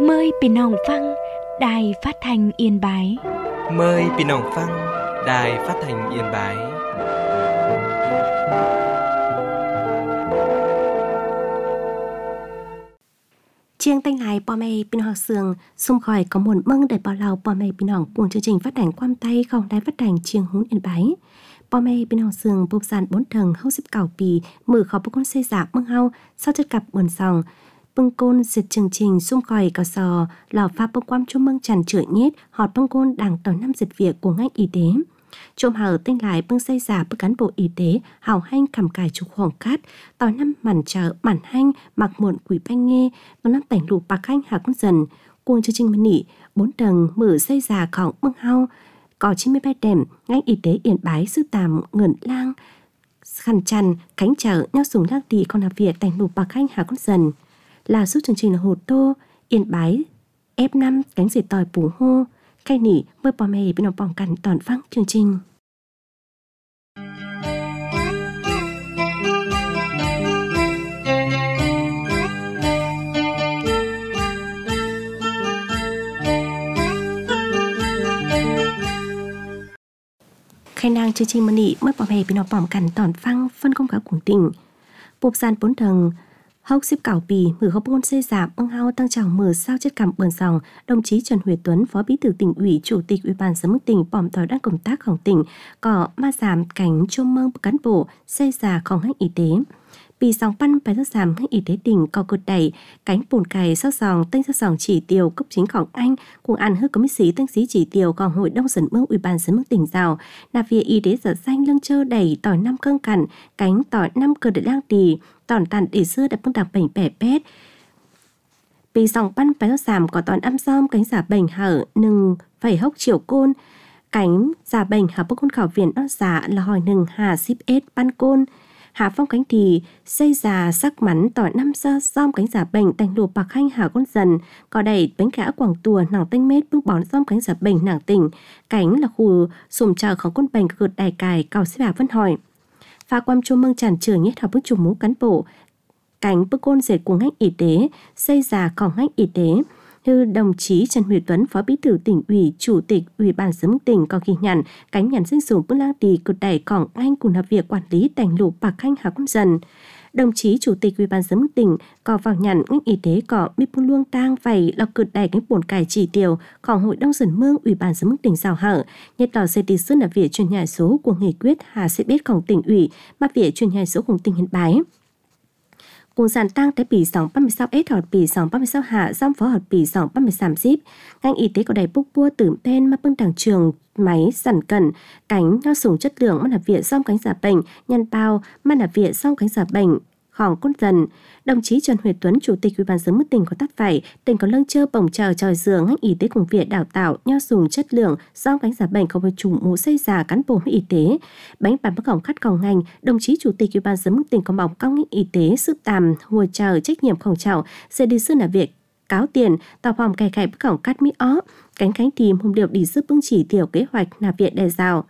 Mờiพี่น้องฟังđài phát thanh Yên Bái. Mời พี่น้องฟัง Đài Phát thanh Yên Bái. Chiêng tanh lại bò mê bên học sường xung khỏi có một mâng để bỏ lào bò mê bên hỏng cùng chương trình phát hành quam tay không đài phát hành chiêng hún Yên Bái. Bò mê bên học sường bột sàn 4 tầng hâu xếp cảo bì mở khó bốc con xe giả mâng hao sau chất cặp buồn sòng bưng côn diệt chương trình xung khỏi cào sò lò pha bông quam chung mâng tràn chửi nhét họt bưng côn đảng tỏi năm diệt việc của ngành y tế. Trôm hở tinh lại bưng xây giả bưng cán bộ y tế hào hanh cầm cải trục hoàng cát tỏi năm màn chợ màn hanh mặc muộn quỷ banh nghe tỏi năm tảnh lụ bạc hanh hạ con dần cuồng chương trình mân nỉ 4 tầng mở xây giả khỏng bưng hao có 93 đệm ngành y tế Yên Bái sư tàm ngẩn lang khăn chăn cánh chợ nhau sùng lắc đi con học viện tảnh lụ bạc hanh hạ con dần là suốt chương trình là Hồ Tô Yên Bái F5 cánh dệt tỏi bù hô cây nỉ mời bò mê bên ông bỏng cằn toàn phăng chương trình. Khai năng chương trình mân nỉ mời bò mê bên ông bỏng cằn toàn phăng phân công cả cuồng tình bột sàn 4 tầng hốc xếp cảo bì mở hộp bôn xây giảm bưng hao tăng trào mở sao chất cảm bờn sòng đồng chí Trần Huệ Tuấn phó bí thư tỉnh ủy chủ tịch ủy ban giám đốc tỉnh bỏm tỏi đang công tácของtỉnh có ma giảm cảnh chôm mơ cán bộ xây giảของngành y tếปี 2023 ngành y tế tỉnh có cột đẩy cánh bồn cày sắc sòng tên sắc sòng chỉ tiêu cấp chínhของanh cùng ăn hước có mỹ sĩ tên sĩ chỉ tiêu còn hội đông dần mương ủy ban giám đốc tỉnh rào là việc y tế giả danh lưng chơ đẩy tỏi 5 cân cằn cánh tỏi 5 cơ để đang tì tòn tàn để xưa đã bưng đạp bệnh bẻ bétปี 2023có tòn âm xóm cánh giả bệnh hở nừng phải hốc chiều côn cánh giả bệnh hở bốc con khảo viện đó giả là hỏi nừng hà ship s ban côn hạ phong cánh thì xây già sắc mắn tỏi 5 sơ xóm cánh giả bệnh tành lụa bạc hanh hà con dần có đẩy bánh gã quảng tùa nàng tanh mết bước bón xóm cánh giả bệnh nàng tỉnh cánh là khu sùm chờของcon bệnh gợt đài cài cào xếp bà vân hỏi pha quam chôm mương tràn trường nhét học bức chùm mũ cán bộ cánh bức côn dệt của ngành y tế xây giàของngành y tế như đồng chí Trần Huệ Tuấn phó bí thư tỉnh ủy chủ tịch ủy ban giám đốc tỉnh có ghi nhận cánh nhàn sinh dùng bức lang tì cực đẩyของanh cùng hợp việc quản lý tành lụ bạc hanh hà con dần đồng chí chủ tịch ủy ban giám đốc tỉnh có vào nhận ngành y tế có mi pun luông tang vậy là cực đẩy cái bổn cải chỉ tiêuของhội đông dần mương ủy ban giám đốc tỉnh rào hở nhất là xây tì sơn là việc truyền nhải số của nghị quyết hà sẽ biếtของtỉnh ủy mà việc truyền nhải số của tỉnh Yên Bái cùng sản tăng tớiปี 2036 hợpปี 2036hạ giam phó hợpปี 2030 ngành y tế có đầy bốc bua tưởng pen mà bưng đảng trường máy sản cẩn cánh nho sủng chất lượng mà là viện xong cánh giả bệnh nhân bao mà là viện xong cánh giả bệnhของcon dần đồng chí Trần Huệ Tuấn chủ tịch ủy ban giám đốc tỉnh có tắt phải tỉnh có lương chơ bổng chờ tròi giường ngành y tế cùng viện đào tạo nho sủng chất lượng xong cánh giả bệnh không với chủ mũ xây giả cán bộ y tế bánh bàn bất khổng khát cầu ngành đồng chí chủ tịch ủy ban giám đốc tỉnh có bỏng cao ngành y tế sự tàm hùa chờ trách nhiệm khổng trào sẽ đi xưa là việc cáo tiền tạo phòng cài cài bất khổng cắt mỹ ó cánh cánh tìm hôm điều đi giúp bưng chỉ tiểu kế hoạch là viện đề rào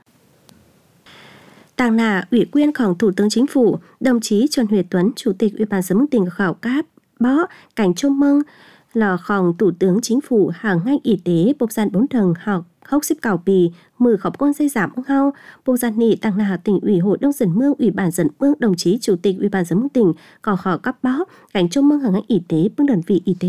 Tàng là ủy quyềnของThủ tướng Chính phủ, đồng chí Trần Huệ Tuấn, Chủ tịch Ủy ban giám đốc tỉnh khảo cáp bó cảnh chôm mâng làของThủ tướng Chính phủ hàng ngành y tế bộc gian 4 tầng học hốc xếp cảo bì mười khẩu con xây giảm ông hao bộc gian nị tàng là tỉnh ủy hội đông dần mương ủy ban dần mương đồng chí Chủ tịch Ủy ban giám đốc tỉnh có khảo cáp bó cảnh chôm mâng hàng ngành y tế bưng đơn vị y tế.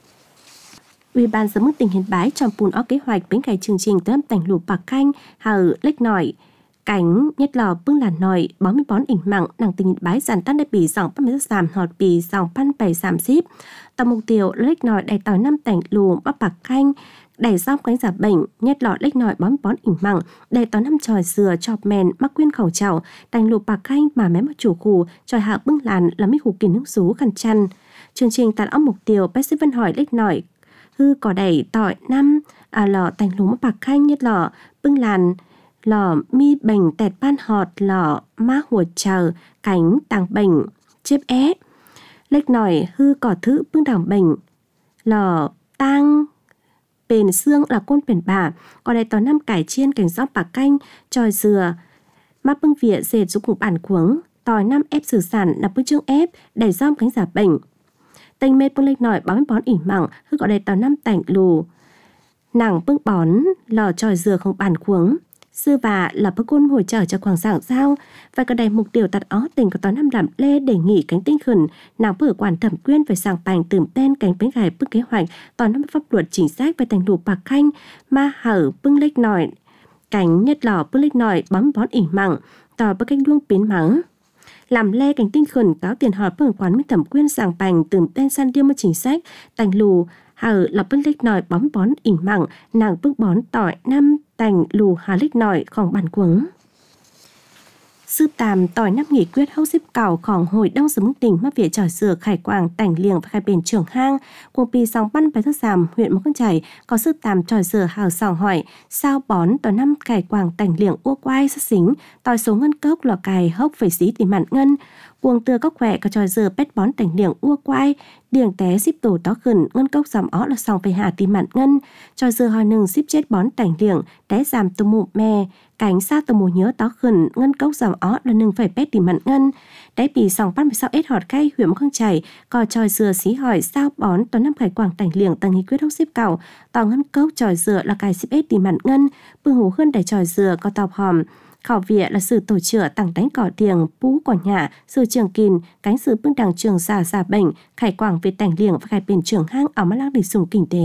Ủy ban giám đốc tỉnh Yên Bái trong bùn ó kế hoạch bến cải chương trình tới tành lụa bạc khanh hở lếch nổi cánh nhất lò bưng là nồi bón mi bón ỉnh mặn nàng tình bái giàn tan đại bì dòng bắt mấy giảm họt bì dòng pan bảy giảm ship tầm mục tiêu lếch nồi đầy tỏi 5 tảnh lùa bắp bạc khanh đầy rau cánh giả bệnh nhất lọ lếch nồi bón mi bón ỉnh mặn đầy tỏi 5 tròi dừa chọp mèn mắc quyên khẩu chảo tành lùa bạc khanh mà mém một chủ khủ tròi hạ bưng làn là mấy hủ kỳ nước rú khăn chăn chương trình tàn óc mục tiêu bác sĩ Vân hỏi lếch nồi hư cỏ đầy tỏi 5 lọ tành lùa bạc khanh nhất lọ bưng làn lò mi bệnh tẹt ban họt lò má hùa chờ cánh tàng bệnh chếp é lệch nổi hư cỏ thứ bưng đảng bệnh lò tang bền xương là côn bền bà còn đây tỏi 5 cải chiên cảnh gió bạc canh tròi dừa má bưng vỉa dệt giúp cùng bản cuống tỏi 5 ép xử sản là bưng chương ép đẩy giom cánh giả bệnh Tênh mê bưng lệch nổi bón bón ỉ mẳng hư gọi đầy tàu năm tảnh lù nàng bưng bón lò tròi dừa không bàn khuống sư và là bức côn hồi trở cho quảng giảng giao và cả đầy mục điều tạt ó tình của tàu năm làm lê đề nghị cánh tinh khẩn nàng bở quản thẩm quyên phải sàng bành tưởng tên cánh bánh gài bức kế hoạch tàu năm pháp luật chính sách về thành đủ bạc khanh ma hở bưng lệch nổi cánh nhất lò bưng lệch nổi bón bón ỉ mẳng tàu bức cách đuông biến mắng làm lê cánh tinh khẩn cáo tiền họp bưng quán mới thẩm quyên sàng bành tưởng tên san điêu một chính sách thành lù hở là bưng lệch nổi bón bón ỉ mẳng nàng bưng bón tỏi năm tành lù hà lích nổiของbản quấn sư tàm tỏi năm nghị quyết hốc xếp càoของhồi đông sớm tỉnh mắc viện tròi sửa khải quảng tảnh liềng và khai bền trưởng hang cuồng pì sòng ban bài thất giảm huyện mộc căng chảy có sư tàm tròi sửa hào sòng hỏi sao bón tỏi năm khải quảng tảnh liềng ua quai sát xính tỏi số ngân cốc lò cài hốc phải xí tìm mặn ngân cuồng tưa cốc khỏe có tròi sửa pét bón tảnh liềng ua quai điềng té xíp tổ tó khẩn ngân cốc giảm ó là sòng phải hạ tìm mặn ngân tròi sửa hỏi nừng xíp chết bón tảnh liềng té giảm tù mụ mè cánh xa tù mù nhớ tó khẩn ngân cốc giảm ó là nừng phải pét tìm mặn ngân đáy bì sòng ban 16 ết họt cây huyện mộc căng chảy có tròi sửa xí hỏi sao bón tỏi năm khải quảng tảnh liềng tầng nghị quyết hốc xếp cào tò ngân cốc tròi sửa là cài xíp ết tìm mặn ngân bưng hú hơn để tròi sửa có tàu hòm khảo vịa là sự tổ chữa tặng đánh cỏ tiền pú cỏ nhà sự trường kìn cánh sự bưng đằng trường giả bệnh khải quảng về tảnh liềng và khải bền trưởng hang ở mắt lăng để sùng kinh tế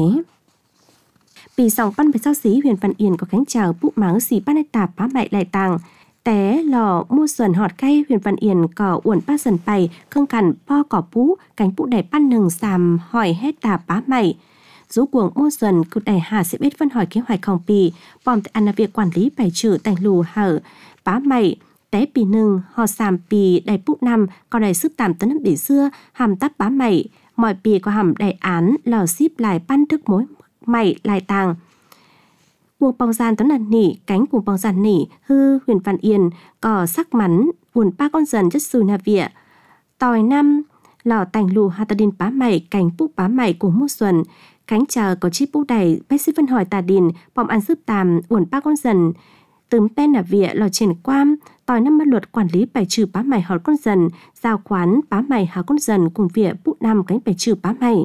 bì sòng ban 16 xí huyện Văn Yên có cánh chào bụ máng xí ban tạp phá bại lại tàng té lò mua xuân họt cây huyện Văn Yên có uẩn ba dần bày khương cằn po cỏ pú cánh bụ đầy ban nừng xàm hỏi hết tạp bá mày rú cuồng mua xuân cụ đầy hà sẽ biết phân hỏi kế hoạch không bì bòm tại ăn là việc quản lý bài trừ tành lù hở bá mày té bì nừng họ xàm bì đầy bụ năm có đầy sức tạm tấn để xưa hàm tắp bá mày mọi bì có hàm đầy án lò ship lại ban thức mối mày lại tàng cuồng bong gian tấn là nỉ cánh cuồng bong gian nỉ hư huyện Văn Yên có sắc mắn buồn ba con dần chất sùi nà vịa tòi năm lò tành lù hà tà đinh bá mày cánh búp bá mày của mua xuân cánh chờ có chi bú đầy bách sĩ phân hỏi tà đình bòm ăn giúp tàm buồn ba con dần tấm pen là vịa lò triển quam tòi năm mắt luật quản lý bài trừ bá mày hỏi con dần giao quán bá mày hà con dần cùng vịa bú năm cánh bài trừ bá mày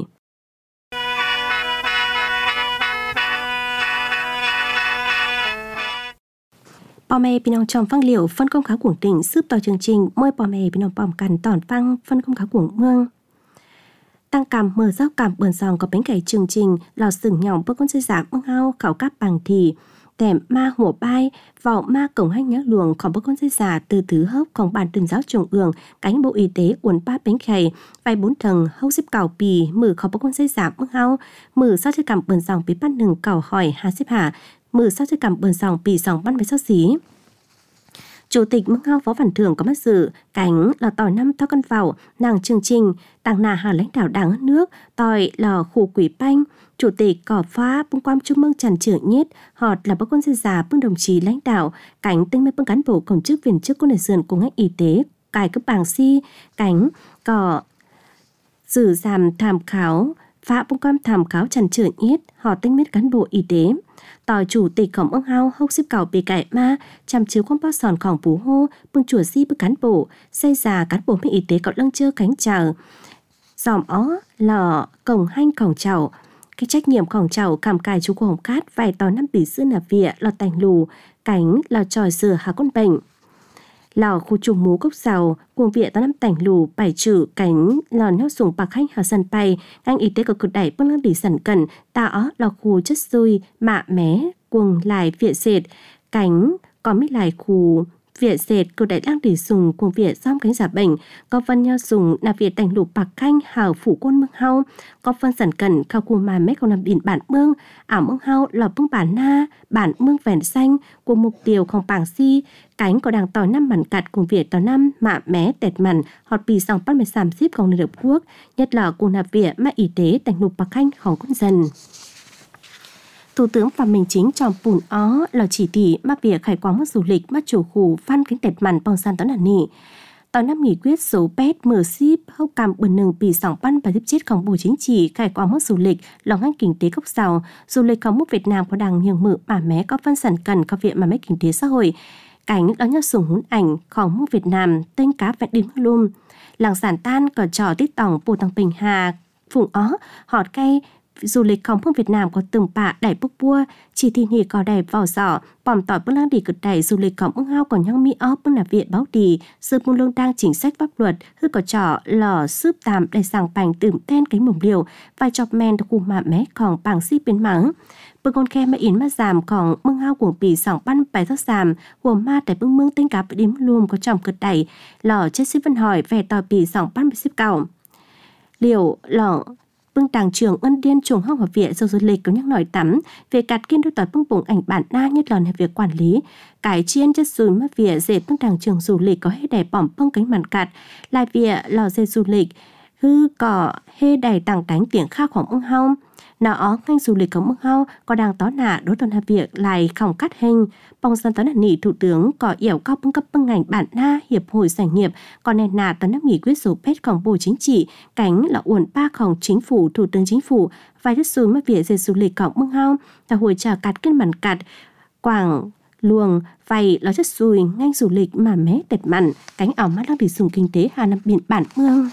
bò mè bình ông trong phăng liệu phân công khá cuồng tỉnh giúp tòa chương trình môi bò mè bình ông bòm cằn tòn phăng phân công khá cuồng mương tăng cảm mở rau cảm bờn dòng có bánh cày chương trình lò sừng nhỏng bơ con dây giảm bưng hao khảo cáp bằng thì tẻm ma hổ bay vào ma cổng hanh nhá luồngของbơ con dây giả từ thứ hốcของbản tuyên giáo trung ương cánh bộ y tế uốn ba bánh cày vài bốn thằng hốc xếp cào pì mởของbơ con dây giảm bưng hao mở sao chơi cảm bờn dòng bị bắt nừng cào hỏi hà xếp hạ mở sao chơi cảm bờn dòng pì dòng ban với sao xí Chủ tịch Mưng Hao Phó Văn Thường có mắt dự cánh là tỏi năm thao cân vào nàng chương trình tàng nà hà lãnh đạo đảng nước tỏi là khu quỷ banh chủ tịch cỏ pha bưng quan trung mương trần trưởng nhất họt là bác con dây già bưng đồng chí lãnh đạo cánh tinh mấy bưng cán bộ công chức viên chức của nền sườn của ngành y tế cài cấp bảng si cánh cỏ dự giảm tham khảo phá bưng quan tham khảo trần trưởng nhất họ tinh mấy cán bộ y tế tỏi chủ tịchของMưng Hao hốc xếp cào bề cải ma chăm chiếu quan bao sònของphú hô bưng chùa si bưng cán bộ xây già cán bộ y tế có lăng chơ cánh chào dòm ó lò cổng hanh cổng chào cái trách nhiệmของchào cảm cài chú của hồng cát vài tỏi năm tỷ xưa là vịa lò tành lù cánh lò tròi sửa hà con bệnh lò khu trùng mú cốc giàu cuồng vịa tỏi năm tành lù bảy chữ cánh lò nhóc sùng bạc hanh hà sân bay ngành y tế có cực đẩy bưng lăng đỉ sẵn cần ta ó lò khu chất xui mạ mé cuồng lại vịa sệt cánh có mít lại khu vịa sệt cực đẩy lăng đỉ sùng cuồng vịa xóm cánh giả bệnh có phân nhau sùng là vịa tành lù bạc hanh hào phủ quân Mưng Hao có phân sẵn cần khao khu mà mét không làm biển bản mương ảo Mưng Hao lò bưng bản na bản mương vẻn xanh của mục tiêu không bảng si cánh có đảng tỏi năm bản cặt cùng việc tỏi năm mạ mé tẹt mặn họt bì sòng bắt mày xàm xípของLiên Hợp Quốc nhất là cùng nạp vịa mã y tế tành lục bạc khanhของcon dân Thủ tướng Phạm Minh Chính trong bùn ó là chỉ thị mắc vịa khải quảng mất du lịch mất chủ khủ phan cánh tẹt mặn bằng san tón là nị tỏi năm nghị quyết số pet mở ship hốc cam bần nừng bì sòng ban và tiếp chếtของbộ chính trị khải quảng mất du lịch lòng ngành kinh tế gốc giàu du lịchของmức Việt Nam có đảng nhiều mở mạ mé có phân sản cần có viện mà mấy kinh tế xã hội cánh đó nhớ sùng hún ảnhของmức Việt Nam tên cá vẹn đinh lùm làng sản tan cỏ trò tít tỏng bồ tăng bình hà phùng ó, họt cây, du lịch không phương Việt Nam có từng bạ đẩy bốc bua, chỉ thì nhì có đẩy vào giỏ, bỏm tỏi bước lang đi cực đẩy du lịch không ưng hao còn nhong mi ó bước là viện báo đi, sư buôn lương đang chính sách pháp luật, hư có trò lò sướp tạm đầy sàng bành tưởng tên cánh mồm liều, vai chọc men đặc cụ mạ mé còn bảng si biến mắng. Bưng con khe mà in mà giảm còn mương hao cuồng bì sòng ban bài thóc giảm, của ma tại bưng mương tên cá bị đếm luôn có trồng cực đẩy, lò chết xếp vân hỏi về tỏi bì sòng ban bị xếp cầu. Liều lò bưng tàng trường ân điên trùng học học viện du lịch có nhắc nổi tắm về cắt kiên đôi tỏi bưng bụng ảnh bản na nhất là việc quản lý cải chiên chất xùi mất viện dệt bưng tàng trường du lịch có hết đầy bỏm bưng cánh màn cặt lại viện lò dệt du lịch hư cỏ hê đầy tàng đánh tiếng khác khoảng ưng hong nó ngành du lịch của ưng hong có đang tó nạ đối toàn hợp việc lại không cắt hình bong dân tấn nỉ thủ tướng có yểu cao bưng cấp bưng ngành bản na hiệp hội doanh nghiệp còn nền nạ tấn nắp nghỉ quyết số petของbộ chính trị cánh là uẩn baของchính phủ thủ tướng chính phủ vài đất xùi mất việc dệt du lịch của ưng hong là hồi trả cắt kinh màn cặt quảng luồng vay là chất xùi ngành du lịch mà mé tẹt mặn cánh ảo mắt đang bị dùng kinh tế Hà Nam biển bản mương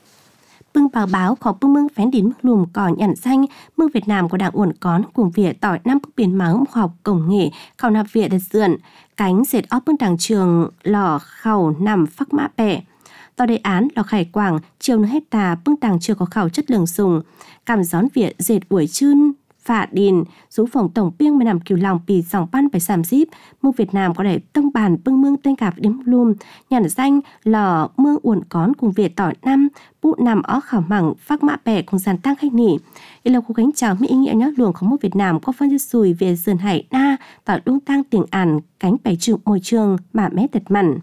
bưng báo khó bưng mương phén đến mức lùm cỏ nhận xanh mương Việt Nam có đảng uẩn cón cùng viện tỏi năm bước biến máu khoa học công nghệ khảo nạp viện đặt dượn cánh dệt óp bưng đảng trường lò khảo nằm phắc mã bẻ tòa đề án lò khải quảng chiều nửa hecta bưng đảng trường có khảo chất lượng dùng cảm gión viện dệt buổi chưn phạ đình rú phòng tổng biêng mà nằm kiều lòng bì dòng ban phải sàm díp mương Việt Nam có để tông bàn bưng mương tên cạp điếm lùm nhận danh lò mương uẩn cón cùng việt tỏi năm bụ nằm ó khảo mẳng phác mã bẻ cùng dàn tăng khách nỉ ý là khu cánh chào mỹ ý nghĩa nhớ luồng không một Việt Nam có phân chất sùi về sườn hải na tỏi đung tăng tiếng ản cánh bảy trường môi trường mà mé tật mặn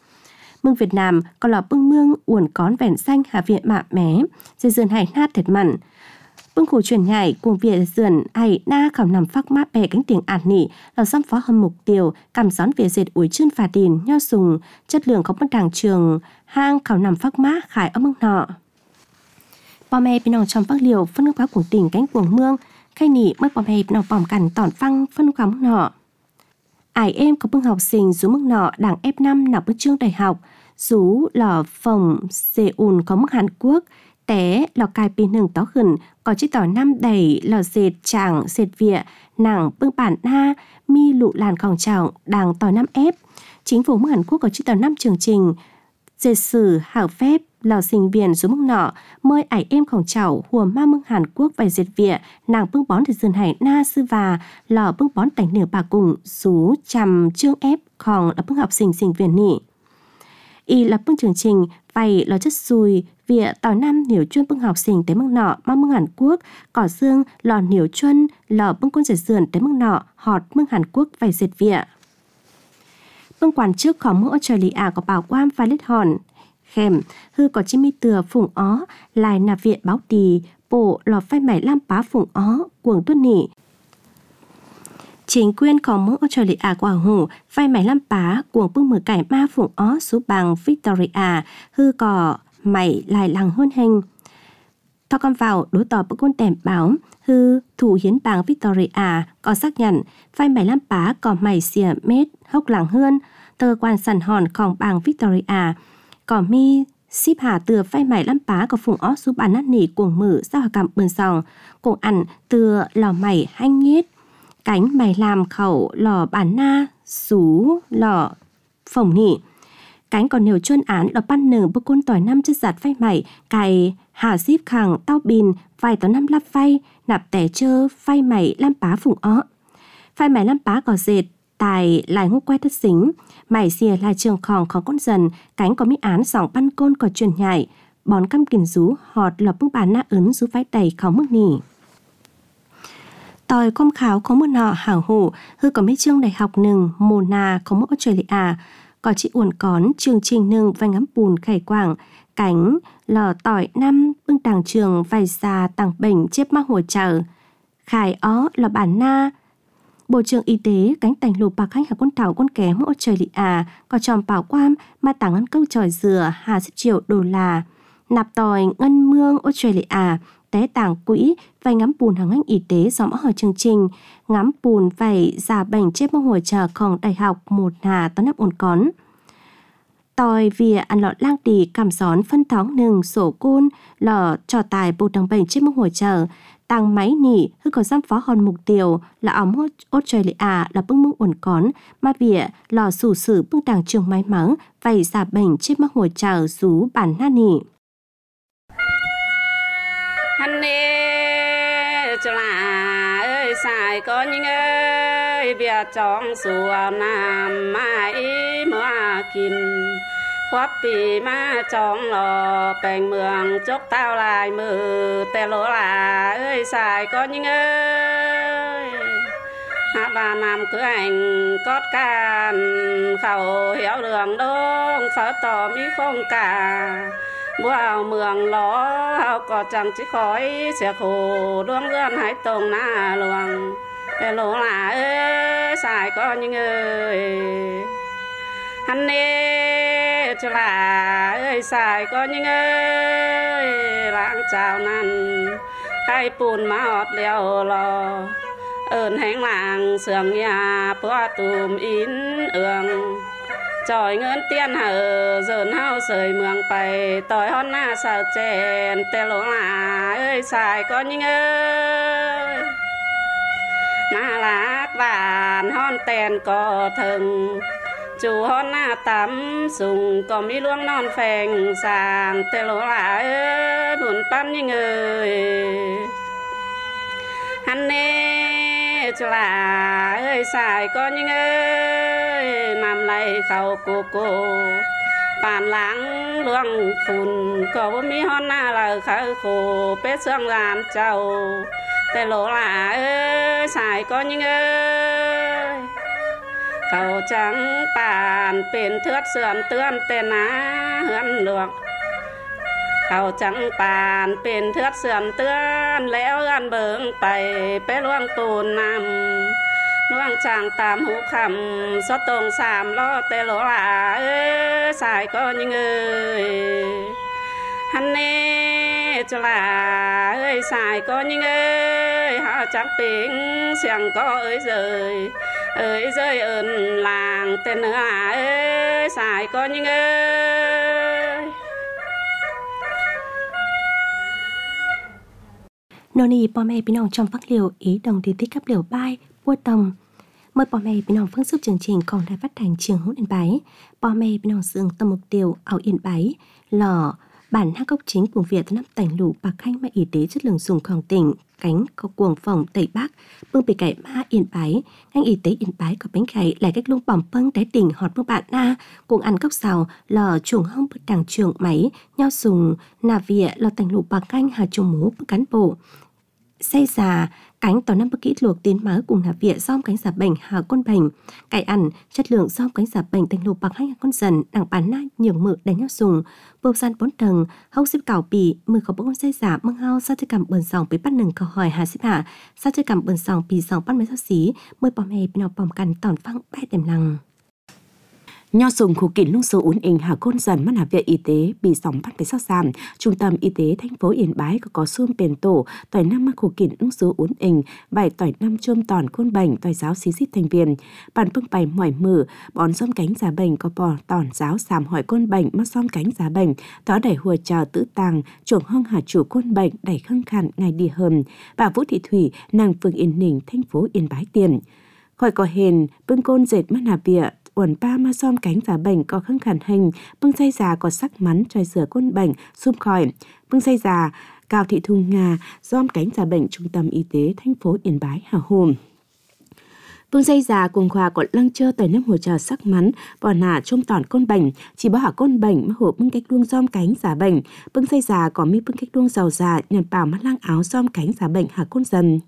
mương Việt Nam còn là bưng mương uẩn cón vẻn xanh hạ viện mạ mé dây sườn hải na tật mặn bưng khổ chuyển nhảy cùng việc dườn ai na khảo nằm phác mát bè cánh tiếng ản nỉ là xăm phó hâm mục tiêu cảm gión về dệt ủi chân phà đìn nho sùng chất lượng có bất đảng trường hang khảo nằm phác mát khải ở mương nọ bò mẹ bên nòng trong phác liều phân nước báo của tỉnh cánh cuồng mương khai nỉ mất bò mẹ bên nòng bòm cằn tỏn phăng phân nước báo mương nọ ải em có bưng học sinh dù mương nọ đảng F5 nọc bước chương đại học dù lò phòng Seoul có mức Hàn Quốc té lò cài pin hừng tó khẩn có chiếc tỏi năm đầy lò dệt chàng dệt vịa nàng bưng bản na mi lụ làn khòng trọng đàng tỏi năm ép chính phủ mức Hàn Quốc có chiếc tỏi năm chương trình dệt sử hảo phép lò sinh viên số mức nọ mời ải em khòng chảo hùa ma mương Hàn Quốc vài dệt vịa nàng bưng bón từ dườn hải na sư và lò bưng bón tảnh nửa bà cùng số chằm chương ép khòng là bưng học sinh viên nỉ y là bưng chương trình vay là chất xùi vịa tỏi năm nhiều chuyên bưng học sinh tới mức nọ mang mương Hàn Quốc cỏ dương lò nhiều chuân lò bưng con dệt sườn tới mức nọ họt mương Hàn Quốc vay dệt vịa bưng quản trước khó mưa Australia có bảo quan vài lít hòn khèm hư có chim mi từa phùng ó lại nạp viện báo tì bộ lò phai mảy lam pá phùng ó cuồng tuân nỉ chính quyền có mưa Australia quả hủ phai mảy lam pá cuồng bưng mở cải ma phùng ó số bằng Victoria hư có mày lại lằng hơn hình thọ con vào đối tỏ bức quân tèm báo hư thủ hiến bảng Victoria có xác nhận phai mày lam pá có mày xìa mét hốc lằng hơn tờ quan sẵn hònของbảng Victoria có mi ship hà từa phai mày lam pá có phùng ó số bản nát nỉ cuồng mở sao hà cảm bươn sòng cuồng ăn từa lò mày hanh nhết cánh mày làm khẩu lò bản na sú lò phồng nỉ cánh còn nhiều chuyên án là ban nở bức quân tỏi năm chất giặt phai mày cài hà ship khẳng tao bìn vài tỏi năm lắp phay nạp tẻ chơ phai mày lam pá phùng ó phai mày lam pá có dệt tài lại ngô quay thất xính mày xìa lại trường khòng khó con dần cánh có mỹ án sòng ban côn có truyền nhảy bón căm kìm rú họt lọc bưng bàn na ấn rú phái đầy khó mức nỉ tỏi com kháo có một nọ hảo hủ hư có mấy chương đại học nừng mồ nà có một Australia có chị uẩn cón chương trình nừng và ngắm bùn khải quảng cánh lò tỏi năm bưng tàng trường vài già tàng bệnh chép mắc hồ chờ khải ó là bản na Bộ trưởng Y tế cánh tành lục bạc khách quân thảo quân kém Australia có tròm bảo quan mà tảng ngân câu tròi dừa $20 triệu nạp tỏi ngân mương Australia té tảng quỹ vay ngắm bùn hàng ngành y tế do mẫu hỏi chương trình ngắm bùn vay giả bệnh chết mẫu hồi chờ còn đại học một hà toán nắp ổn cón tòi vì ăn lọ lang đi cảm gión phân thóng nừng sổ côn lọ trò tài bộ đồng bệnh trên mức hỗ trợ tăng máy nỉ hư có giam phó hòn mục tiêu là ống Australia là bưng mưng uẩn cón mà vì lò xử sử bưng đảng trường máy mắng vậy giả bệnh trên mức hỗ trợ rú bản na nỉ. Hắn nê cho là ơi xài có những ơi việc trong sủa nam mai mưa kín khoác bì ma trong lò bèn mường chốc tao lại mừ tè lỗ là ơi xài có những ơi hát là nam cứ ảnh cót can khẩu héo đường đông phở tỏ mi không cả bố ảo mường ló có chẳng chỉ khói sẽ khổ đuông gân hãy tông na luồng tè lỗ là ơi xài có những ơi hắn nê cho là ơi xài có những ơi lãng chào năn khai bùn mà ọt leo lò ơn hãnh làng sườn nhà bó tùm ín ương tròi ngân tiên hở dồn hao sời mường bày tỏi hòn na sao chèn tè lỗ là ơi xài có những ơi na lạc vàn hòn tèn có thừng chú hòn na tắm dùng có mi luông non phèn sàng tè lỗ là ơi buồn pan những người hắn nê cho là ơi xài có những ơi nằm lại khẩu cô bàn lãng luông phun có bố mi hòn na là khẩu khổ bế xương làn trầu tè lỗ là ơi xài có những ơi khẩu trắng bàn bên thước sườn tươn tên á hươn luộc khẩu trắng bàn bên thước sườn tươn léo ăn bướng bày bế luông tùn nằm luông chàng tam hú khẩm xót tông xàm lo tè lỗ là ơi xài có những ơi hắn nê cho là ơi xài có những ơi họ trắng tiếng xiềng có ơi rơi ơn làng tên nữa ơi xài có những ơi Noni bò mẹ bình trong phát liều ý đồng đi tích cấp liều bay vua tông mời bò mẹ bình phương giúp chương trình còn đài phát thanh trường hữu Yên Bái bò mẹ bình dương tâm mục tiêu ảo Yên Bái lò bản hát gốc chính vùng Việt năm tành lũ bạc khanh mà y tế chất lượng dùngของtỉnh cánh có cuồng phòng Tây Bắc bưng bị cải ma Yên Bái ngành y tế Yên Bái có bánh cải lại cách lông bỏng bưng đáy tỉnh họt bưng bạn na cuồng ăn cốc xào lò chuồng hông bưng đảng trường máy nhau sùng nà vỉa lò tành lũ bạc khanh hà trùng mú bưng cán bộ xây già cánh tỏ năm bức kỹ luộc tiến máu cùng là vỉa xóm cánh giả bệnh hà con bệnh cải ăn chất lượng xóm cánh giả bệnh thành lục bạc hai con dần đảng bán na nhường mự đánh nhau dùng bầu san 4 tầng hốc xếp cào bì mười có bốn xây giả măng hao sao chơi cầm bờn sòng bị bắt nừng câu hỏi hà xếp hạ sao chơi cầm bờn sòng bì sòng bắt mấy sao xí mười bò mè bị nào bòm cằn tòn phăng bé đềm lằng Nho dùng khu kỷ lung số uốn inh hà côn dần mất học viện y tế bị sóng bắt với sao giảm trung tâm y tế thành phố Yên Bái có xuông bền tổ tỏi năm mắc khu kỷ lung số uốn inh vài tỏi năm chôm tòn côn bệnh tỏi giáo xí xít thành viên bàn bưng bày mỏi mử bón xóm cánh giá bệnh có bò tòn giáo sàm hỏi côn bệnh mắc xóm cánh giá bệnh tó đẩy hùa trào tử tàng chuồng hông hà chủ côn bệnh đẩy khăng khăn ngày đi hầm bà Vũ Thị Thủy nàng phường Yên Ninh thành phố Yên Bái tiền khỏi có hền bưng côn dệt mắt nà bịa uẩn ba ma xóm cánh giá bệnh có khăng khăn hình bưng dây già có sắc mắn tròi rửa côn bệnh xung khỏi bưng dây già Cao Thị Thu Nga xóm cánh giá bệnh trung tâm y tế thành phố Yên Bái hà hùm bưng dây già cùng khoa có lăng chơ tỏi nước hồ trà sắc mắn bỏ nả trông tòn côn bệnh chỉ bỏ hả côn bệnh mà hộ bưng cách luông xóm cánh giá bệnh bưng dây già có mi bưng cách luông giàu già nhận bảo mắt lang áo xóm cánh giá bệnh hà côn dần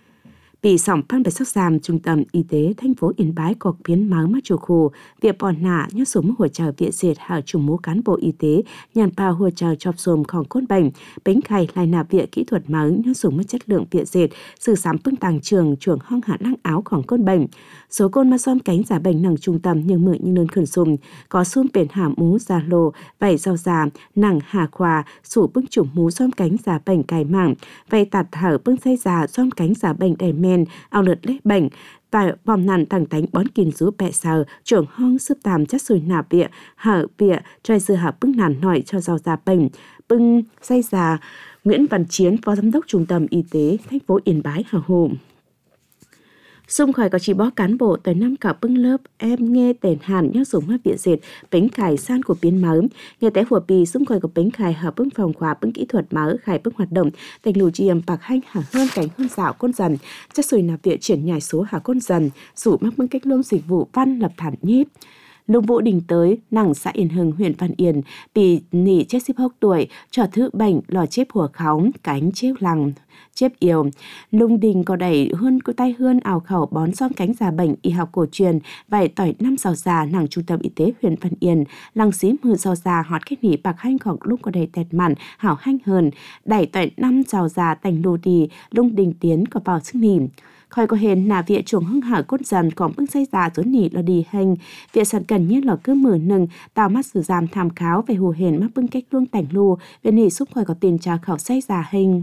bị sòng pan bạch sắc giảm trung tâm y tế thành phố Yên Bái có biến máu mắt chủ khổ việc bỏ nạ nhớ số mức hỗ trợ viện dệt hạ chủ mũ cán bộ y tế nhàn bao hỗ trợ chọc xồmของcôn bệnh bánh khai lại nạp viện kỹ thuật máu nhớ số mức chất lượng viện dệt sự sắm bưng tàng trường chuồng hong hạ lang áoของcôn bệnh số côn mà xóm cánh giả bệnh nặng trung tâm nhưng mượn như đơn khẩn sùng có xôm bền hàm mú già lồ vảy rau già nặng hà khoa sủ bưng chủng mú xóm cánh giả bệnh cài mảng vảy tạt hở bưng dây già xóm cánh giả bệnh đè men ao lượt lết bệnh tại vòng nàn tàng tánh bón kín rú bẹ sờ trưởng hong sướp tàm chất sùi nà bịa hở bịa trai dư hạ bưng nàn nọi cho giàu già bệnh bưng say già Nguyễn Văn Chiến, Phó Giám đốc Trung tâm Y tế thành phố Yên Bái hào hùng. Xung khỏi có chỉ bó cán bộ tới năm cả bưng lớp em nghe tên hàn nhớ dùng mắt viện dệt bánh khải san của biến máu nghe té hùa bì xung khỏi có bánh khải hợp bưng phòng khóa bưng kỹ thuật máu khải bưng hoạt động thành lù chiêm bạc hanh hả hơn cánh hơn dạo con dần chất sùi nạp viện triển nhảy số hả con dần rủ mắc bưng cách lông dịch vụ văn lập thản nhếp. Lục Vũ Đình tới, nàng xã Yên Hưng, huyện Văn Yên, bị nỉ chết 16 tuổi, trò thứ bệnh, lò chếp hùa khóng, cánh chếp lằng, chếp yêu. Lung Đình có đẩy hơn cô tay hơn ảo khẩu bón xóm cánh già bệnh y học cổ truyền, vậy tỏi năm giàu già nàng trung tâm y tế huyện Văn Yên, lăng xí mưa giàu già hót kết nỉ bạc hanh khổng lúc có đầy tẹt mặn, hảo hanh hơn, đẩy tỏi năm giàu già thành đồ đi, Lung Đình tiến có vào sức nỉ. Khỏi có hên là viện chuồng hưng hở cốt dần còn bưng xây già rốn nỉ là đi hành. Viện sẵn cần nhất là cứ mở nâng tào mắt sử giảm tham kháo về hù hền mắc bưng cách luôn tảnh lù viện nỉ xúc khỏi có tiền trả khảo xây già hành.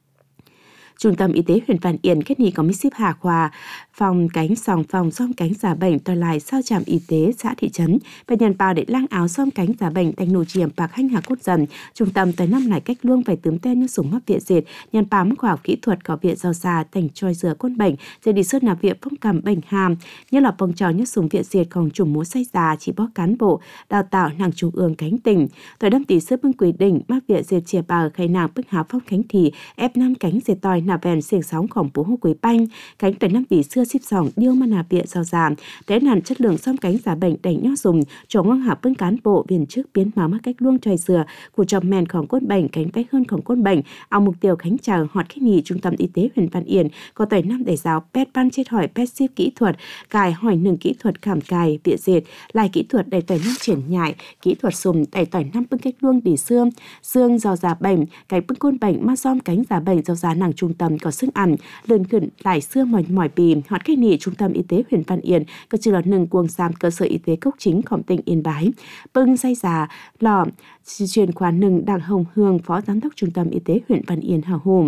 Trung tâm y tế huyện Văn Yên kết nỉ có mít ship Hà Khoa, phòng cánh sòng phòng xóm cánh giả bệnh tòa lại sao trạm y tế xã thị trấn và nhận bao để lang áo xóm cánh giả bệnh thành nụ chiềm bạc hanh hà cốt dần. Trung tâm tới năm này cách luôn phải tướm tên như súng mắc viện dệt nhận bao mức khoa học kỹ thuật có viện giàu già thành trôi rửa côn bệnh rồi đi xuất nạp viện phong cầm bệnh hàm như là phong trào như súng viện dệt còn chủng múa say già chỉ bó cán bộ đào tạo nàng trung ương cánh tỉnh tuổi đâm tỷ sức bưng quy định mắc viện dệt chia bào khai nàng bức háo phong cánh thì ép năm cánh dệt tòi nạp bèn xiềng sóng khổng bố hô quý banh cánh tuổi năm tỷ xưa ship sòng điêu mà nạp viện giàu già té nàn chất lượng xóm cánh giả bệnh đẩy nho dùng trồng ngang hạ bưng cán bộ viên trước biến máu mắc cách luôn tròi dừa của chồng mèn khổng côn bệnh cánh tay hơn khổng côn bệnh ao mục tiêu khánh chào họt khách nhì trung tâm y tế huyện Văn Yên có tẩy năm để giáo pet ban chết hỏi pet ship kỹ thuật cài hỏi nừng kỹ thuật khảm cài viện dệt lại kỹ thuật đầy tẩy năm triển nhại kỹ thuật sùng đẩy tẩy năm bưng cách luôn đỉ xương giàu già bệnh cánh bưng côn bệnh ma xóm cánh giả bệnh giàu già nàng trung tâm có sức ăn lần khẩn lại xương mỏi bì họt khách nhì trung tâm y tế huyện Văn Yên có chỉ là nâng cuồng giam cơ sở y tế cốc chính khổng tỉnh Yên Bái bưng say già lò truyền khoa nâng đặng Hồng Hương phó giám đốc trung tâm y tế huyện Văn Yên hào hùng.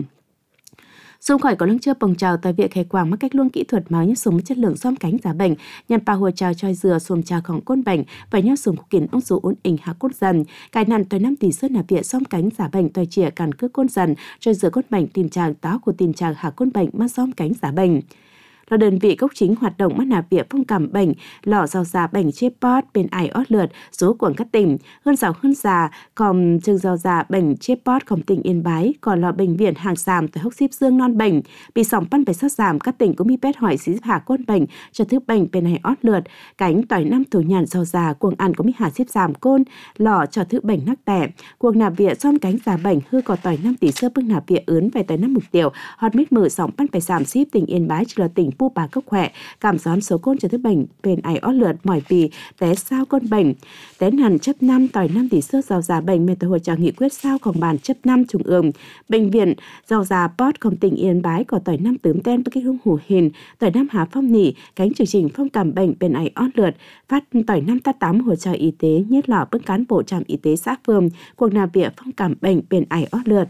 Xung khỏi có lưng chưa bồng trào tại viện khai quảng mắc cách luôn kỹ thuật máu nhất súng chất lượng xóm cánh giả bệnh nhằm bảo hùa trào choi dừa xùm trào khổng côn bệnh và nhớ súng kiến ông số ổn ỉnh hạ cốt dần cái nàn tới năm tỷ xuất nạp viện xóm cánh giả bệnh tòi chìa cản cước côn dần choi dừa côn bệnh tình trạng táo của tình trạng hạ côn bệnh mắc xóm cánh giả bệnh là đơn vị gốc chính hoạt động mắt nạp viện phong cảm bệnh lò giàu già bệnh chếp bót bên ải ót lượt số quảng các tỉnh hơn già còn trường giàu già bệnh chếp bótของtỉnh Yên Bái còn là bệnh viện hàng sàm tại hốc ship dương non bệnh bị sòng pan phải sát giảm các tỉnh cũng bị pet hỏi xí hạ côn bệnh cho thứ bệnh bên ải ót lượt cánh tỏi năm thủ nhàn giàu già cuồng ăn cũng bị hạ ship giảm côn lò cho thứ bệnh nắc tẻ cuồng nạp viện xóm cánh giả bệnh hư có tỏi 5 tỷ sơ bưng nạp viện ướn về tới năm mục tiêu hot mít mở sòng pan phải giảm ship tỉnh Yên Bái chỉ là tỉnh pu bà cốc khỏe cảm gión số côn cho thứ bệnh bên ải ót lượt mỏi bì té sao con bệnh té nàn chấp 5 tỏi 5 tỷ sơ giàu già bệnh mê tổ hội trạng nghị quyết sao còn bàn chấp 5 trung ương bệnh viện giàu già bótของtỉnh Yên Bái có tỏi 5 tướm tên với cách hung hủ hình tỏi 5 há phong nỉ cánh chương trình phong cảm bệnh bên ải ót lượt phát tỏi 5 ta 8 hỗ trợ y tế nhất lọ bức cán bộ trạm y tế xã phường cuộc nạp viện phong cảm bệnh bên ải ót lượt.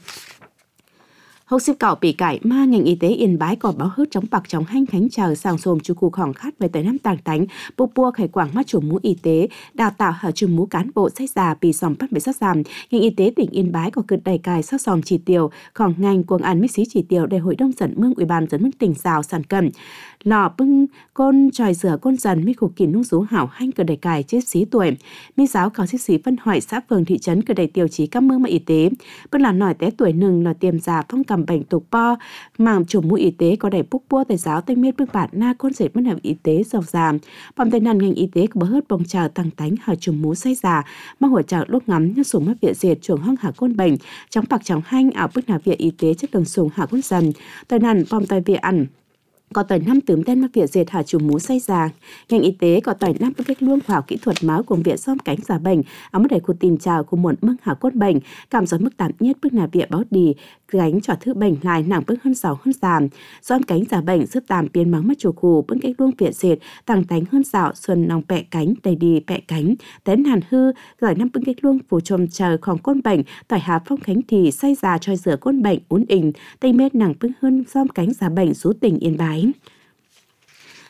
Hốc ship cạo bị cải ma ngành y tế Yên Bái có báo hớt chống bạc chống hanh khánh chờ sàng xồm chú cụ khỏng khát về tới năm tàng tánh bua khải quảng mắt chủ mũ y tế đào tạo hở trường mũ cán bộ sách già bị sòng bắt bị sát giảm ngành y tế tỉnh Yên Bái có cực đầy cài sát sòng chỉ tiêu khỏng ngành cuồng ăn mít xí chỉ tiêu để hội đồng dẫn mương ủy ban dẫn mương tỉnh rào sản cẩm lò bưng côn tròi rửa côn dần mi khổ kín nung rú hảo hanh cờ đầy cài chết xí tuổi mi giáo khảo xí xí phân hỏi xã phường thị trấn cờ đầy tiêu chí các mương mà y tế bưng là nổi té tuổi nừng là tiềm già phong cầm bệnh tục po màng chủ mũi y tế có đầy bua tại giáo tây miết bước bản na con dệt mất hợp y tế giàu già bằng tay nàn ngành y tế có bớt hớt bông trào tăng tánh hở chùm mũ say già mang hỗ trợ lúc ngắm như súng mất viện diệt chuồng hong hạ côn bệnh trong bạc trong hanh ảo bước nạp viện y tế chất lượng súng hạ côn dần tay nàn bom tay viện ăn có tỏi 5 tướm tên mắc viện dệt hạ chùm mũ say già ngành y tế có tỏi 5 cách luôn khoa học kỹ thuật máu cùng viện xóm cánh giả bệnh áo mất đầy của tình trào của muộn mưng hạ cốt bệnh cảm gió mức tạm nhất bước nạp viện báo đi gánh cho thứ bệnh lại nặng bước hơn 6 hơn giảm xóm cánh giả bệnh giúp tạm biến mắng mất chủ khủ bước cách luôn viện dệt tăng tánh hơn dạo xuân nòng bẹ cánh đầy đi bẹ cánh tén hàn hư gửi 5 bước cách luôn phù trồm chờของcôn bệnh tỏi hạ phong khánh thì say già trôi rửa côn bệnh uốn ỉnh tây mết nặng bước hơn xóm cánh giả bệnh rú tỉnh Yên Bái.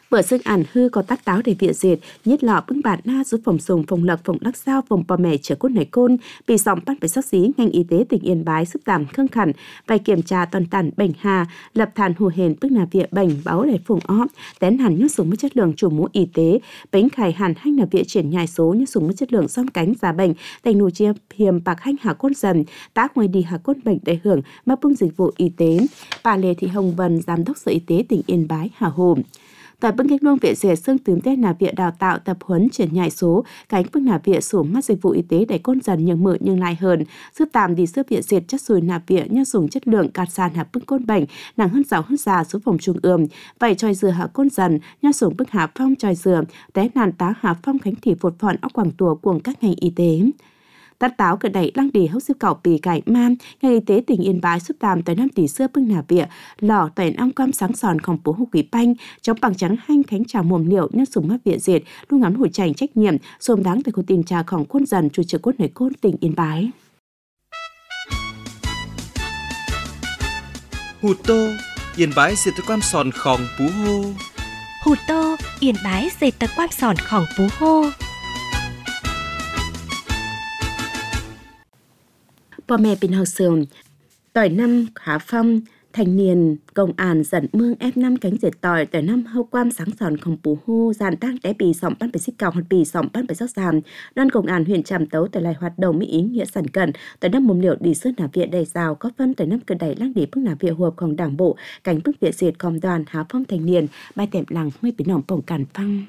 Vợ sức ảnh hư có tát táo để viện diệt, nhất lọ bưng bản na giúp phòng sùng, phòng lộc, phòng lắc sao, phòng bò mẹ chở cốt nảy côn, bị sòng bắt phải sót xí, ngành y tế tỉnh Yên Bái giúp giảm khăng khẩn, phải kiểm tra toàn tản bệnh hà, lập thàn hù hền bưng nà viện bệnh báo để phùng óp, tén hẳn nhốt súng mất chất lượng chủ mũ y tế, bánh khải hẳn hanh nà viện triển nhai số nhốt súng mất chất lượng xóm cánh giá bệnh, thành nụ chia hiểm bạc hanh hạ cốt dần, tác ngoài đi hạ cốt bệnh đại hưởng, mà bưng dịch vụ y tế. Bà Lê Thị Hồng Vân, Giám đốc Sở Y tế tỉnh Yên Bái, Hà Hồ. Tại bưng cách luông viện diệt xương tướng tết nà viện đào tạo tập huấn chuyển nhại số cánh bưng nà viện sổ mắt dịch vụ y tế để côn dần nhưng mở nhưng lại hơn giúp tạm đi sức viện diệt chất sùi nà viện nhân dùng chất lượng cạt sàn hạ bưng côn bệnh nàng hơn giáo hơn già số phòng trung ương vậy tròi dừa hạ côn dần nhân dùng bưng hạ phong tròi dừa té nàn tá hạ phong khánh thị phột phòn óc quảng tùa cùng các ngành y tế. Tát táo cỡ đẩy lăng đi hốc xếp cảo bì cải man, ngành y tế tỉnh Yên Bái giúp tàm tới 5 tỷ xưa bưng nà viện, lò tuyển ong cam sáng sònของbố hục quý banh, trong bằng trắng hanh khánh trà mồm liệu nhân súng mắt viện diệt, luôn ngắm hồi trành trách nhiệm, xôm đáng tại khu tìm tràของkhuôn dần chủ trợ cốt nổi côn tỉnh Yên Bái. Hù Tô, Yên Bái diệt tật quan sònของPú Hô. Hù Tô, Yên Bái dệt tật quan sònของPú Hô. Bò mẹ bình học sườn, tỏi năm khá phong, thành niên, công an dẫn mương F5 cánh dệt tỏi, tỏi năm hâu quam sáng sòn không bù hô, dàn tăng té bì sỏng ban phải xích cào hoặc bì sỏng ban phải sót giảm. Đoàn công an huyện Tràm Tấu tại lại hoạt động mỹ ý nghĩa sản cận, tỏi năm mồm liệu đi sớt nà viện đầy rào, có phân tỏi năm cờ đẩy lăng đi bức nà viện hộpของđảng bộ, cánh bức viện diệtของđoàn há phong thành niên, bài tệm làng mới bị nỏng bổng cản phăng.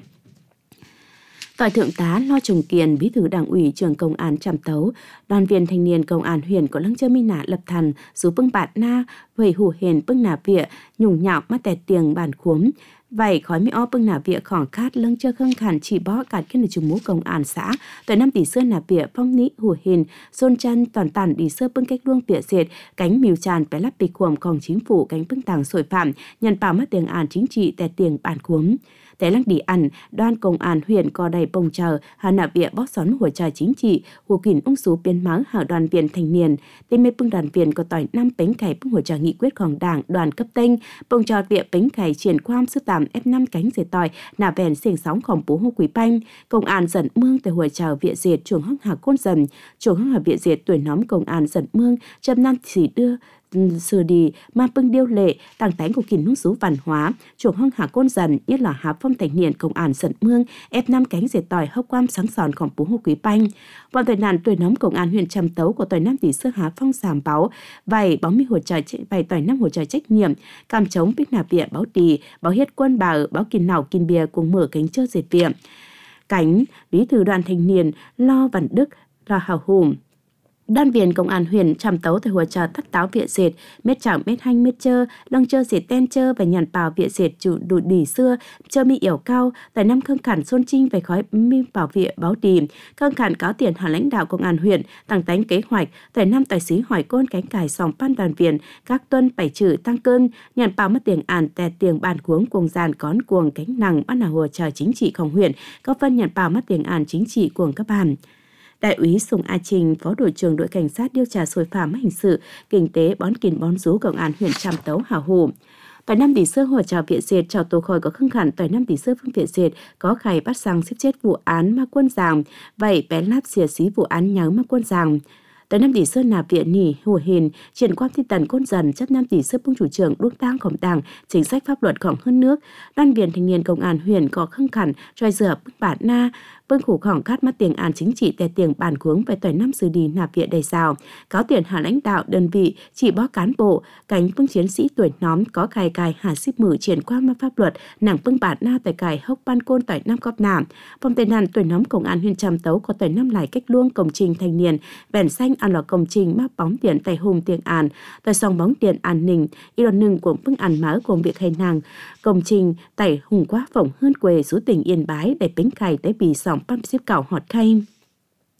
Tỏi thượng tá Lo Trùng Kiền, bí thư đảng ủy trưởng công an Tràm Tấu, đoàn viên thanh niên công an huyện có lăng chơi mi nạ lập thần, dù bưng bạt na, vầy hủ hền bưng nà vịa, nhung nhạo mắt tẹt tiền bản khuốm. Vậy khói mi o bưng nà vịa khỏng khát lưng chơi khăng khàn chỉ bó cạt kết là trùng mũ công an xã. Tới 5 tỷ xưa nà vịa phong ní hủ hền, xôn chân toàn tản đi xưa bưng cách luông vịa diệt, cánh miêu tràn bé lắp bì khuồmของchính phủ cánh bưng tàng sội phạm, nhận bảo mất tiền an chính trị tẹt tiền bản khuốm. Tại lăng đi ăn, đoàn công an huyện có đầy bông chờ, hà nạ viện bóp xón hùa trà chính trị, hùa kỳn ung số biến máu hảo đoàn viên thanh niên. Tên mê bưng đoàn viên có tỏi 5 bánh cải bưng hùa trà nghị quyếtของđảng đoàn cấp tên, bông trò viện bánh cải triển khoam sư tàm F5 cánh dệt tỏi, nạ vẹn xỉnh sóngของbố hô quý banh. Công an dẫn mương tại hùa trà viện diệt chuồng hăng hà côn dần, chuồng hăng hà viện diệt tuổi nóm công an dẫn mương, châm năm chỉ đưa sửa đi mà bưng điêu lệ tăng tánh của kìm hung số văn hóa chuồng hăng hạ côn dần nhất là há phong thành niên công an dẫn mương F5 cánh dệt tỏi hốc quam sáng sònของbố hô quý banh. Vào thời nạn tuổi nóm công an huyện Tràm Tấu của tỏi 5 tỷ xưa há phong giảm báo vầy báo mi hỗ trợ vầy tỏi 5 hỗ trợ trách nhiệm cam chống bích nạp viện báo tì báo hiết quân bà ở báo kìm nào kìm bìa cùng mở cánh chơ dệt viện. Cánh bí thư đoàn thanh niên Lo Văn Đức là hào hùng. Đoàn viên công an huyện Tràm Tấu tại hùa trà tắt táo viện diệt, mét chẳng mét hanh mét chơ, lăng chơ diệt ten chơ và nhàn bào viện diệt chủ đủ đỉ xưa, chơ mi yểu cao, tại năm khương khản xôn trinh về khói mi bảo viện báo tìm, khương khản cáo tiền hà lãnh đạo công an huyện, tăng tánh kế hoạch, tại năm tài xí hỏi côn cánh cải sòng pan đoàn viên, các tuân bảy trừ tăng cơn, nhàn bào mất tiền àn tè tiền bàn cuống cuồng giàn cón cuồng cánh nằng ban là hùa trà chính trịของhuyện, có phân nhàn bào mất tiền àn chính trị cuồng các bàn. Đại úy Sùng A Trình, phó đội trưởng đội cảnh sát điều tra tội phạm hình sự, kinh tế bón kín bón rú công an huyện Tràm Tấu hào hồ. Tỏi 5 tỷ xưa hùa trào viện diệt trào tổ khôi có khưng khẩn tỏi 5 tỷ xưa phương viện diệt có khải bắt sang xếp chết vụ án ma quân giàng, vậy bé láp xìa xí vụ án nhớ ma quân giàng. Tới 5 tỷ xưa nạp viện nỉ hùa hình triển quan thi tần côn dần chấp 5 tỷ xưa bung chủ trưởng đuốc tangของđảng chính sách pháp luậtของhơn nước. Đoàn viên thanh niên công an huyện có khưng khẩn tròi dừa bức bản na bưng khủ khỏng cát mất tiền an chính trị tè tiền bản cuống về tỏi 5 xử đi nạp viện đầy rào cáo tiền hà lãnh đạo đơn vị chỉ bó cán bộ cánh bưng chiến sĩ tuổi nóm có cài cài hà ship mử triển qua ma pháp luật nàng bưng bản na tại cài hốc ban côn tỏi 5 cọp nạm phòng tệ nạn tuổi nóm công an huyện Tràm Tấu có tỏi 5 lại cách luông công trình thanh niên vẻn xanh ăn lò công trình map bóng điện tại hùng tiền an tại sòng bóng điện an ninh y đòn nừng của bưng ăn máu cùng việc hay nàng công trình tại hùng quá phỏng hơn quê số tỉnh Yên Bái để bánh cày tới bì sòng băm xếp cảo họt khay.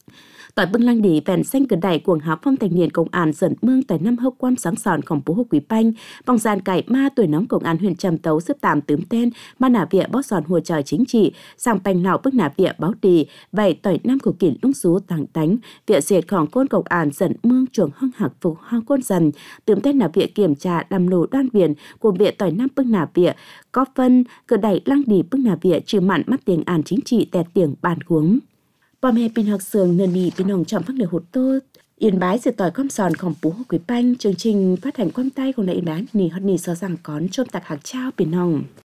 Tỏi bưng lăng đi vẹn xanh cờ đẩy cuồng háo phong thanh niên công an dần mương tại năm hốc quan sáng sònของbố hốc quý banh bằng gian cải ma tuổi nóng công an huyện Trầm Tấu xếp tạm tướm tên mà nả vịa bó sòn hùa trời chính trị sang banh nào bức nả vịa báo đi vậy tỏi năm của kỷ lung số tàng tánh vịa diệtของcôn công an dần mương chuồng hăng hạc phục hăng côn dần tướm tên nả vịa kiểm tra làm lù đoan viền của vịa tỏi năm bức nả vịa có phân cờ đẩy lăng đi bức nả vịa trừ mặn mắt tiếng an chính trị tẹt tiếng bàn huống bom hè pin học sường nền mì pin hồng trọng phát lửa hụt tô Yên Bái sẽ tỏi com sònของbố quý banh chương trình phát hành quang tay của này Yên Bái nì hót nì so rằng con chôm tạc hạc trao pin hồng